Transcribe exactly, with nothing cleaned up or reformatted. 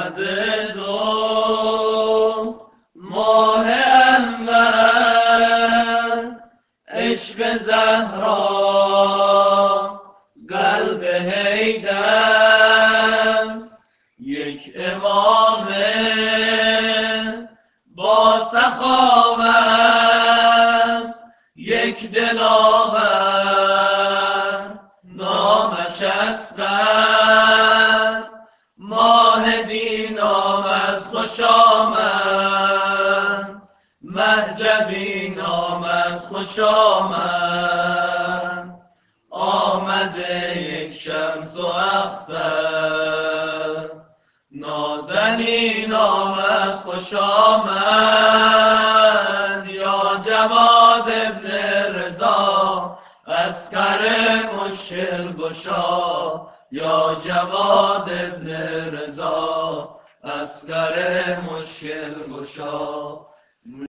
آمد دو ماه انور عشق زهرا قلب حیدر یک امام با سخاوت یک دلاور نامش اصغر ماه دین آمد خوش آمد مهجبین آمد خوش آمد آمده یک شمس و اختر نازنین آمد خوش آمد یا جواد ابن رضا عسکر مشکل گشا یا جواد ابن رضا عسکر مشکل گشا